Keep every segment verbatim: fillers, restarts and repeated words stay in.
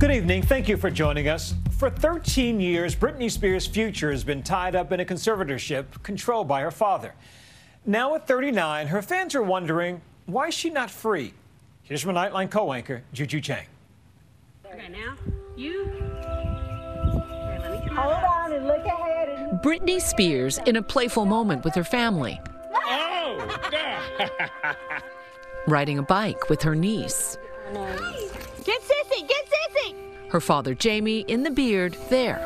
Good evening. Thank you for joining us. For thirteen years, Britney Spears' future has been tied up in a conservatorship controlled by her father. Now at thirty-nine, her fans are wondering, why is she not free? Here's from Nightline co-anchor Juju Chang. Okay, now, you... Hold on and look ahead. And... Britney Spears in a playful moment with her family. Oh! Riding a bike with her niece. Get sissy, get sissy! Her father Jamie in the beard there.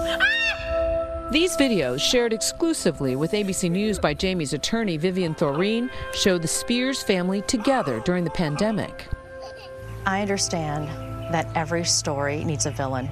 Ah! These videos, shared exclusively with A B C News by Jamie's attorney Vivian Thoreen, show the Spears family together during the pandemic. I understand that every story needs a villain.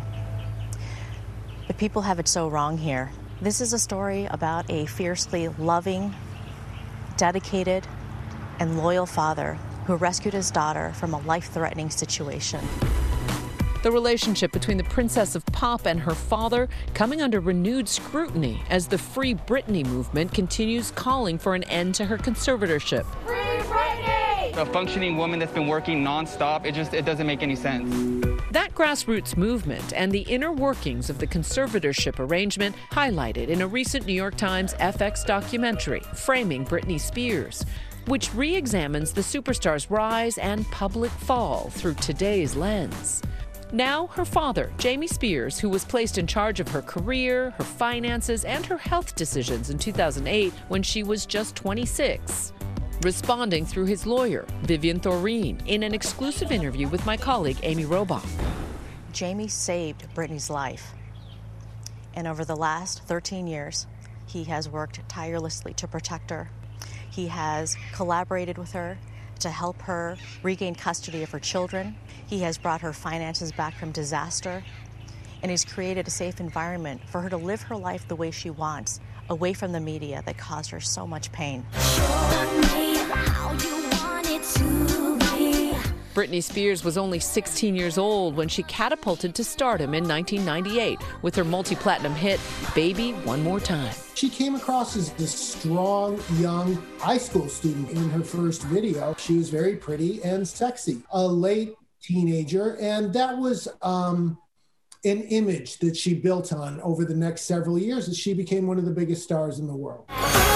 But people have it so wrong here. This is a story about a fiercely loving, dedicated, and loyal father who rescued his daughter from a life-threatening situation. The relationship between the Princess of Pop and her father coming under renewed scrutiny as the Free Britney movement continues calling for an end to her conservatorship. Free Britney! A functioning woman that's been working nonstop, it just it doesn't make any sense. That grassroots movement and the inner workings of the conservatorship arrangement highlighted in a recent New York Times F X documentary, Framing Britney Spears, which re-examines the superstar's rise and public fall through today's lens. Now, her father, Jamie Spears, who was placed in charge of her career, her finances, and her health decisions in two thousand eight when she was just twenty-six. Responding through his lawyer, Vivian Thoreen, in an exclusive interview with my colleague Amy Robach. Jamie saved Britney's life. And over the last thirteen years, he has worked tirelessly to protect her. He has collaborated with her to help her regain custody of her children. He has brought her finances back from disaster, and he's created a safe environment for her to live her life the way she wants, away from the media that caused her so much pain. Show me how you want it to be. Britney Spears was only sixteen years old when she catapulted to stardom in nineteen ninety-eight with her multi-platinum hit, Baby One More Time. She came across as this strong, young high school student in her first video. She was very pretty and sexy, a late teenager, and that was um, an image that she built on over the next several years as she became one of the biggest stars in the world.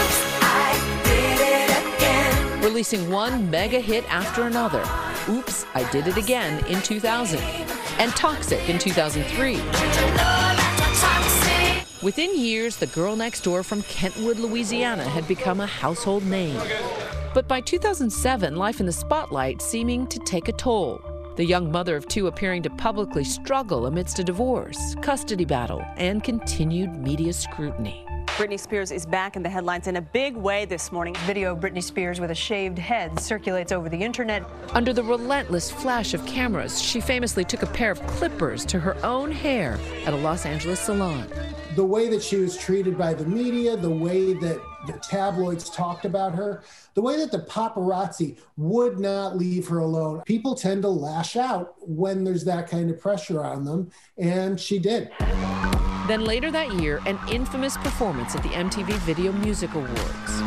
I did it again. Releasing one mega hit after another. Oops, I Did It Again in two thousand, and Toxic in two thousand three. Within years, the girl next door from Kentwood, Louisiana had become a household name. But by two thousand seven, life in the spotlight seeming to take a toll. The young mother of two appearing to publicly struggle amidst a divorce, custody battle, and continued media scrutiny. Britney Spears is back in the headlines in a big way this morning. Video of Britney Spears with a shaved head circulates over the internet. Under the relentless flash of cameras, she famously took a pair of clippers to her own hair at a Los Angeles salon. The way that she was treated by the media, the way that the tabloids talked about her, the way that the paparazzi would not leave her alone. People tend to lash out when there's that kind of pressure on them, and she did. Then later that year, an infamous performance at the M T V Video Music Awards.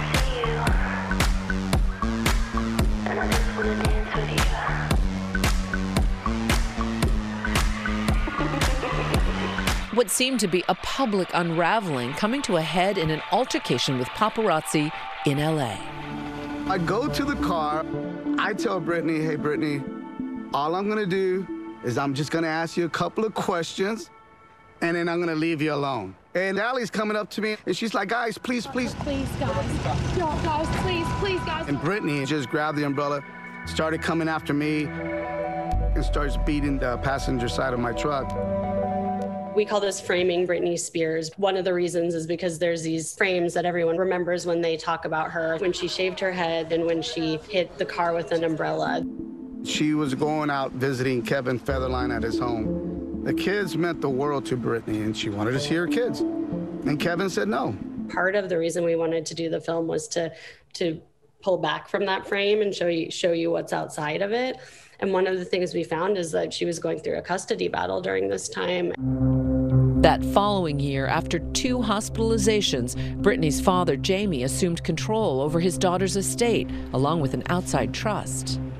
What seemed to be a public unraveling coming to a head in an altercation with paparazzi in L A. I go to the car, I tell Britney, hey Britney, all I'm gonna do is I'm just gonna ask you a couple of questions and then I'm gonna leave you alone. And Allie's coming up to me and she's like, guys, please, please. Please, guys. No, guys, please, please, guys. And Britney just grabbed the umbrella, started coming after me, and starts beating the passenger side of my truck. We call this Framing Britney Spears. One of the reasons is because there's these frames that everyone remembers when they talk about her, when she shaved her head and when she hit the car with an umbrella. She was going out visiting Kevin Federline at his home. The kids meant the world to Britney, and she wanted to see her kids. And Kevin said no. Part of the reason we wanted to do the film was to, to pull back from that frame and show you, show you what's outside of it. And one of the things we found is that she was going through a custody battle during this time. That following year, after two hospitalizations, Britney's father, Jamie, assumed control over his daughter's estate, along with an outside trust.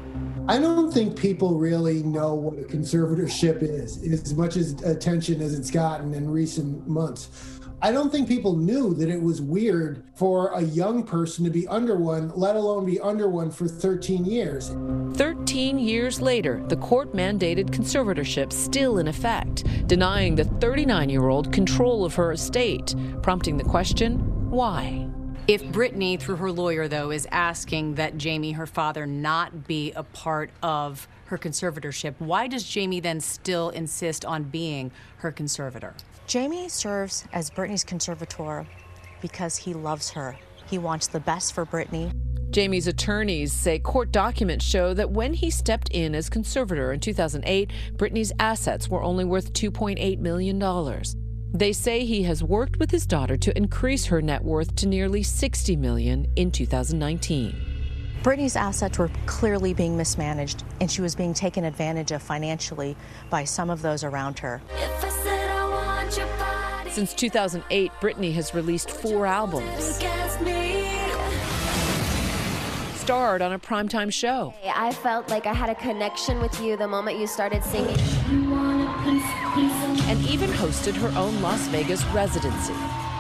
I don't think people really know what a conservatorship is, as much as attention as it's gotten in recent months. I don't think people knew that it was weird for a young person to be under one, let alone be under one for thirteen years. thirteen years later, the court-mandated conservatorship still in effect, denying the thirty-nine-year-old control of her estate, prompting the question, why? If Britney, through her lawyer, though, is asking that Jamie, her father, not be a part of her conservatorship, why does Jamie then still insist on being her conservator? Jamie serves as Britney's conservator because he loves her. He wants the best for Britney. Jamie's attorneys say court documents show that when he stepped in as conservator in two thousand eight, Britney's assets were only worth two point eight million dollars. They say he has worked with his daughter to increase her net worth to nearly sixty million dollars in two thousand nineteen. Britney's assets were clearly being mismanaged, and she was being taken advantage of financially by some of those around her. Since two thousand eight, Britney has released four albums, starred on a primetime show. I felt like I had a connection with you the moment you started singing. And even hosted her own Las Vegas residency.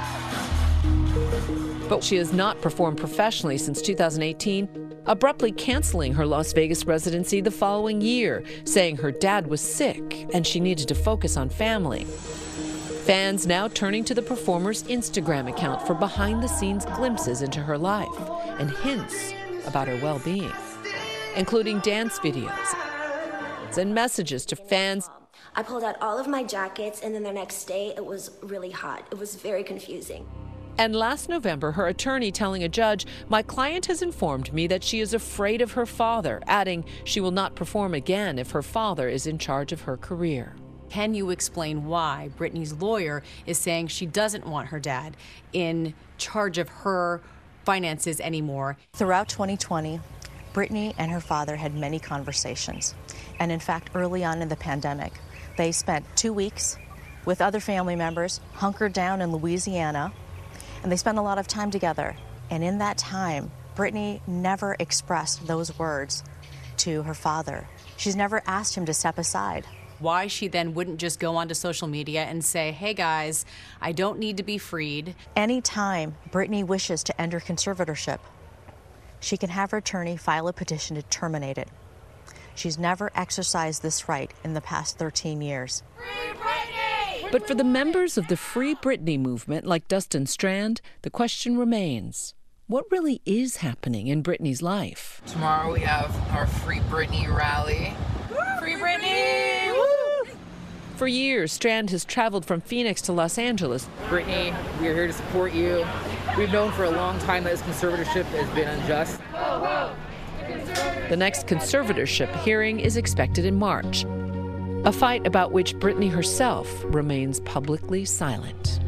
But she has not performed professionally since two thousand eighteen, abruptly canceling her Las Vegas residency the following year, saying her dad was sick and she needed to focus on family. Fans now turning to the performer's Instagram account for behind-the-scenes glimpses into her life and hints about her well-being, including dance videos and messages to fans. I pulled out all of my jackets, and then the next day it was really hot. It was very confusing. And last November, her attorney telling a judge, "My client has informed me that she is afraid of her father," adding she will not perform again if her father is in charge of her career. Can you explain why Britney's lawyer is saying she doesn't want her dad in charge of her finances anymore? Throughout twenty twenty, Britney and her father had many conversations. And in fact, early on in the pandemic, they spent two weeks with other family members, hunkered down in Louisiana, and they spent a lot of time together. And in that time, Britney never expressed those words to her father. She's never asked him to step aside. Why she then wouldn't just go onto social media and say, hey guys, I don't need to be freed. Anytime Britney wishes to end her conservatorship, she can have her attorney file a petition to terminate it. She's never exercised this right in the past thirteen years. But for the members of the Free Britney movement, like Dustin Strand, the question remains, what really is happening in Britney's life? Tomorrow we have our Free Britney rally. Free Britney! Woo! For years, Strand has traveled from Phoenix to Los Angeles. Britney, we are here to support you. We've known for a long time that this conservatorship has been unjust. The next conservatorship hearing is expected in March, a fight about which Britney herself remains publicly silent.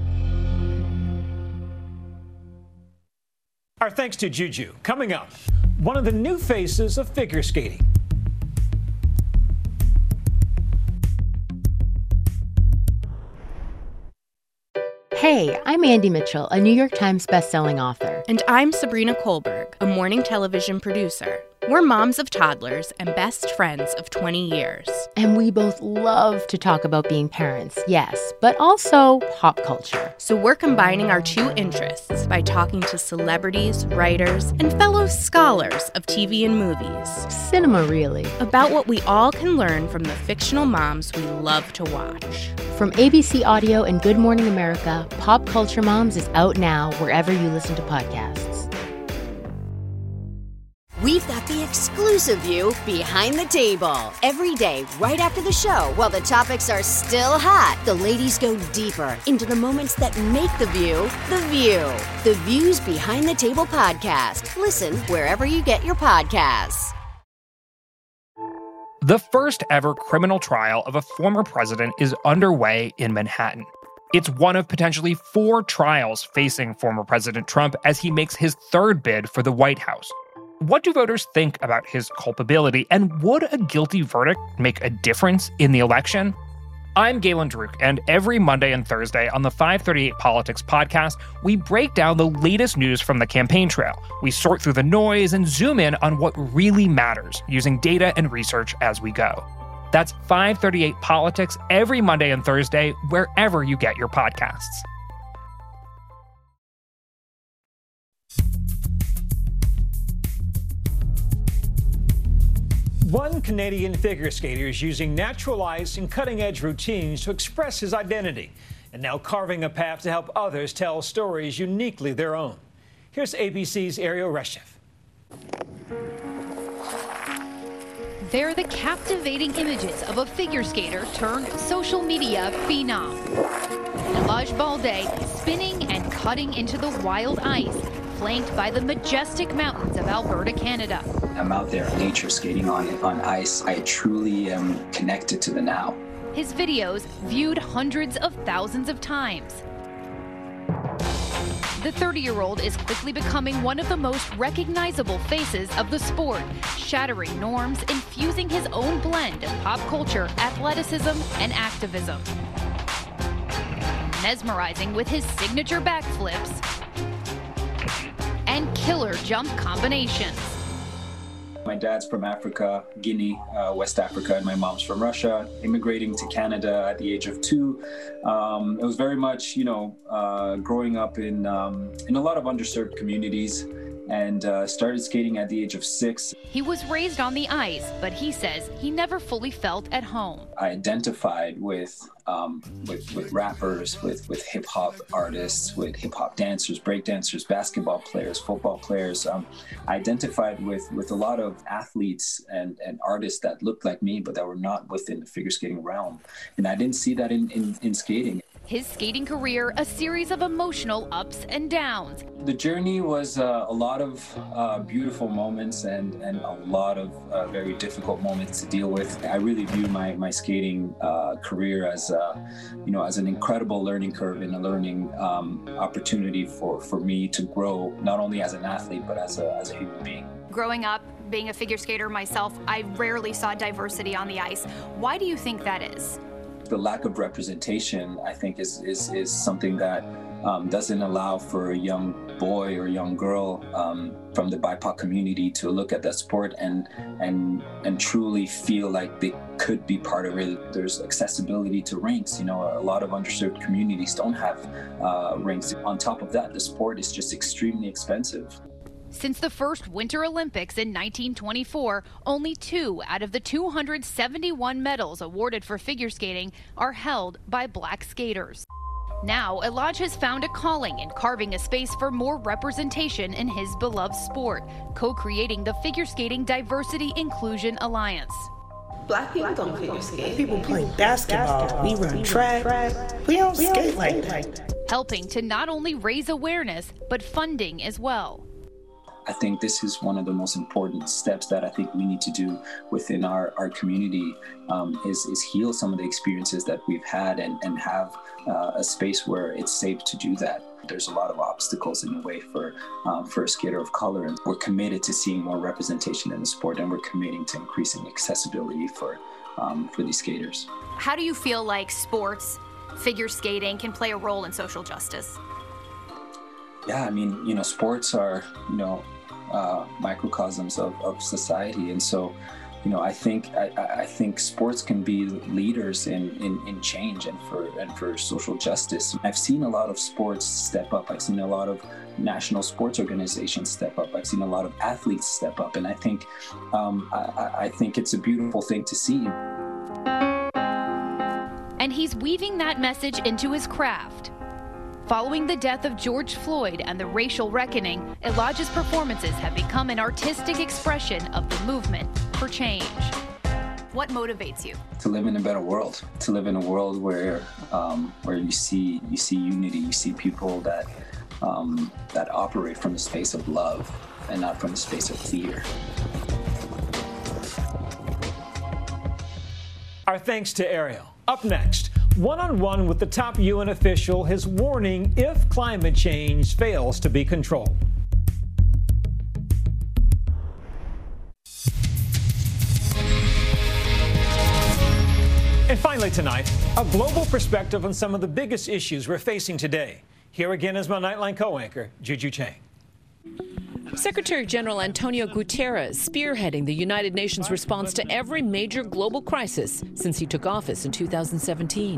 Our thanks to Juju. Coming up, one of the new faces of figure skating. Hey, I'm Andy Mitchell, a New York Times bestselling author. And I'm Sabrina Kohlberg, a morning television producer. We're moms of toddlers and best friends of twenty years. And we both love to talk about being parents, yes, but also pop culture. So we're combining our two interests by talking to celebrities, writers, and fellow scholars of T V and movies. Cinema, really. About what we all can learn from the fictional moms we love to watch. From A B C Audio and Good Morning America, Pop Culture Moms is out now wherever you listen to podcasts. We've got the exclusive view behind the table. Every day, right after the show, while the topics are still hot, the ladies go deeper into the moments that make The View, The View. The View's Behind the Table podcast. Listen wherever you get your podcasts. The first ever criminal trial of a former president is underway in Manhattan. It's one of potentially four trials facing former President Trump as he makes his third bid for the White House. What do voters think about his culpability, and would a guilty verdict make a difference in the election? I'm Galen Druk, and every Monday and Thursday on the five thirty-eight Politics podcast, we break down the latest news from the campaign trail. We sort through the noise and zoom in on what really matters, using data and research as we go. That's five thirty-eight Politics every Monday and Thursday, wherever you get your podcasts. One Canadian figure skater is using natural ice and cutting-edge routines to express his identity, and now carving a path to help others tell stories uniquely their own. Here's A B C's Ariel Reshev. They're the captivating images of a figure skater turned social media phenom. Elaj Balde spinning and cutting into the wild ice, flanked by the majestic mountains of Alberta, Canada. I'm out there nature skating on on ice. I truly am connected to the now. His videos viewed hundreds of thousands of times. The thirty-year-old is quickly becoming one of the most recognizable faces of the sport, shattering norms, infusing his own blend of pop culture, athleticism, and activism. Mesmerizing with his signature backflips and killer jump combinations. My dad's from Africa, Guinea, uh, West Africa, and my mom's from Russia. Immigrating to Canada at the age of two, um, it was very much, you know, uh, growing up in um, in a lot of underserved communities, and uh, started skating at the age of six. He was raised on the ice, but he says he never fully felt at home. I identified with um, with, with rappers, with, with hip hop artists, with hip hop dancers, break dancers, basketball players, football players. Um, I identified with, with a lot of athletes and, and artists that looked like me, but that were not within the figure skating realm. And I didn't see that in, in, in skating. His skating career, a series of emotional ups and downs. The journey was uh, a lot of uh, beautiful moments and, and a lot of uh, very difficult moments to deal with. I really view my, my skating uh, career as, uh, you know, as an incredible learning curve and a learning um, opportunity for, for me to grow, not only as an athlete, but as a, as a human being. Growing up, being a figure skater myself, I rarely saw diversity on the ice. Why do you think that is? The lack of representation, I think, is is, is something that um, doesn't allow for a young boy or young girl um, from the B I P O C community to look at that sport and and and truly feel like they could be part of it. There's accessibility to rinks. You know, a lot of underserved communities don't have uh, rinks. On top of that, the sport is just extremely expensive. Since the first Winter Olympics in nineteen twenty-four, only two out of the two hundred seventy-one medals awarded for figure skating are held by black skaters. Now, Elaj has found a calling in carving a space for more representation in his beloved sport, co-creating the Figure Skating Diversity Inclusion Alliance. Black people don't figure skate. People play basketball, we run track, we don't skate like that. Helping to not only raise awareness, but funding as well. I think this is one of the most important steps that I think we need to do within our, our community um, is, is heal some of the experiences that we've had and, and have uh, a space where it's safe to do that. There's a lot of obstacles in the way for, um, for a skater of color, and we're committed to seeing more representation in the sport, and we're committing to increasing accessibility for, um, for these skaters. How do you feel like sports, figure skating can play a role in social justice? Yeah, I mean, you know, sports are, you know, uh, microcosms of, of society. And so, you know, I think I, I think sports can be leaders in, in, in change and for and for social justice. I've seen a lot of sports step up. I've seen a lot of national sports organizations step up. I've seen a lot of athletes step up. And I think um, I, I think it's a beautiful thing to see. And he's weaving that message into his craft. Following the death of George Floyd and the racial reckoning, Elaj's performances have become an artistic expression of the movement for change. What motivates you? To live in a better world. To live in a world where um, where you see you see unity, you see people that um, that operate from the space of love and not from the space of fear. Our thanks to Ariel. Up next, one-on-one with the top U N official, his warning if climate change fails to be controlled. And finally tonight, a global perspective on some of the biggest issues we're facing today. Here again is my Nightline co-anchor, Juju Chang. Secretary General Antonio Guterres spearheading the United Nations response to every major global crisis since he took office in two thousand seventeen.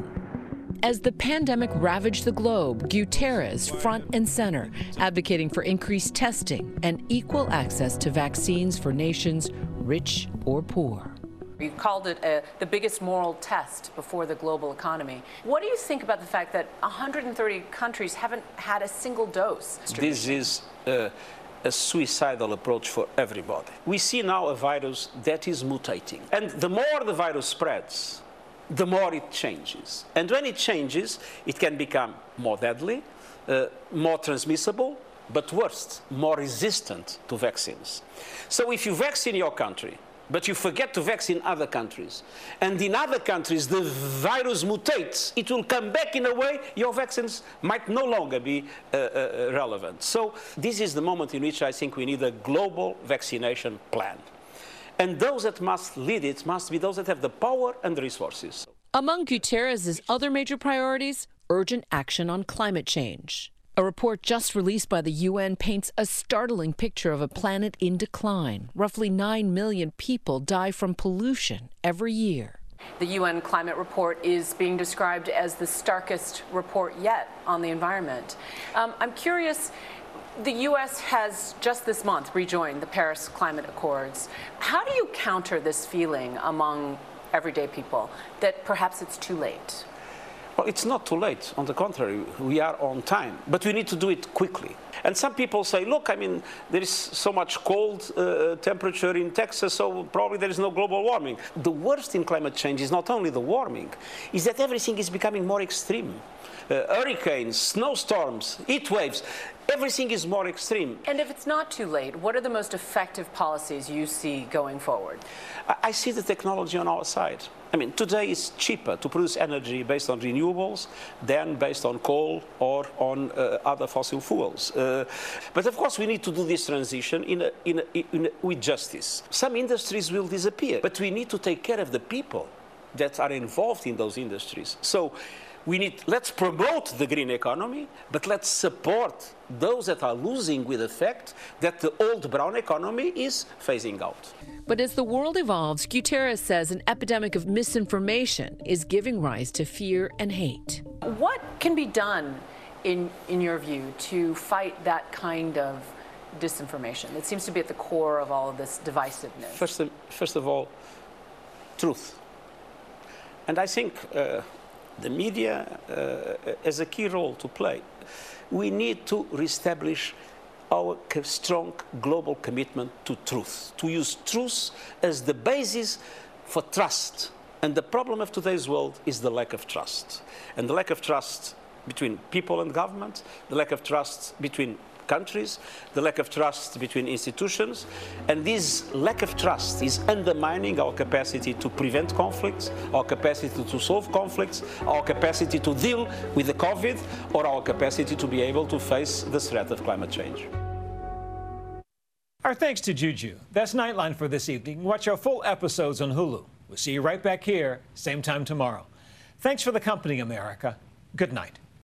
As the pandemic ravaged the globe, Guterres front and center, advocating for increased testing and equal access to vaccines for nations rich or poor. You called it a, the biggest moral test before the global economy. What do you think about the fact that one hundred thirty countries haven't had a single dose? This is uh, a suicidal approach for everybody. We see now a virus that is mutating. And the more the virus spreads, the more it changes. And when it changes, it can become more deadly, uh, more transmissible, but worse, more resistant to vaccines. So if you vaccine your country, but you forget to vaccine other countries, and in other countries the virus mutates, it will come back in a way your vaccines might no longer be uh, uh, relevant. So this is the moment in which I think we need a global vaccination plan. And those that must lead it must be those that have the power and the resources. Among Guterres' other major priorities, urgent action on climate change. A report just released by the U N paints a startling picture of a planet in decline. Roughly nine million people die from pollution every year. The U N climate report is being described as the starkest report yet on the environment. Um, I'm curious, the U S has just this month rejoined the Paris Climate Accords. How do you counter this feeling among everyday people that perhaps it's too late? Well, it's not too late. On the contrary, we are on time. But we need to do it quickly. And some people say, look, I mean, there is so much cold uh, temperature in Texas, so probably there is no global warming. The worst in climate change is not only the warming, is that everything is becoming more extreme. Uh, hurricanes, snowstorms, heat waves, everything is more extreme. And if it's not too late, what are the most effective policies you see going forward? I, I see the technology on our side. I mean, today it's cheaper to produce energy based on renewables than based on coal or on uh, other fossil fuels. Uh, but of course, we need to do this transition in a, in a, in a, with justice. Some industries will disappear, but we need to take care of the people that are involved in those industries. So we need, let's promote the green economy, but let's support those that are losing with the fact that the old brown economy is phasing out. But as the world evolves, Guterres says an epidemic of misinformation is giving rise to fear and hate. What can be done, in, in your view, to fight that kind of disinformation that seems to be at the core of all of this divisiveness? First of, first of all, truth. And I think uh, the media uh, has a key role to play. We need to reestablish our strong global commitment to truth, to use truth as the basis for trust. And the problem of today's world is the lack of trust. And the lack of trust between people and government, the lack of trust between countries, the lack of trust between institutions. And this lack of trust is undermining our capacity to prevent conflicts, our capacity to solve conflicts, our capacity to deal with the COVID, or our capacity to be able to face the threat of climate change. Our thanks to Juju. That's Nightline for this evening. Watch our full episodes on Hulu. We'll see you right back here, same time tomorrow. Thanks for the company, America. Good night.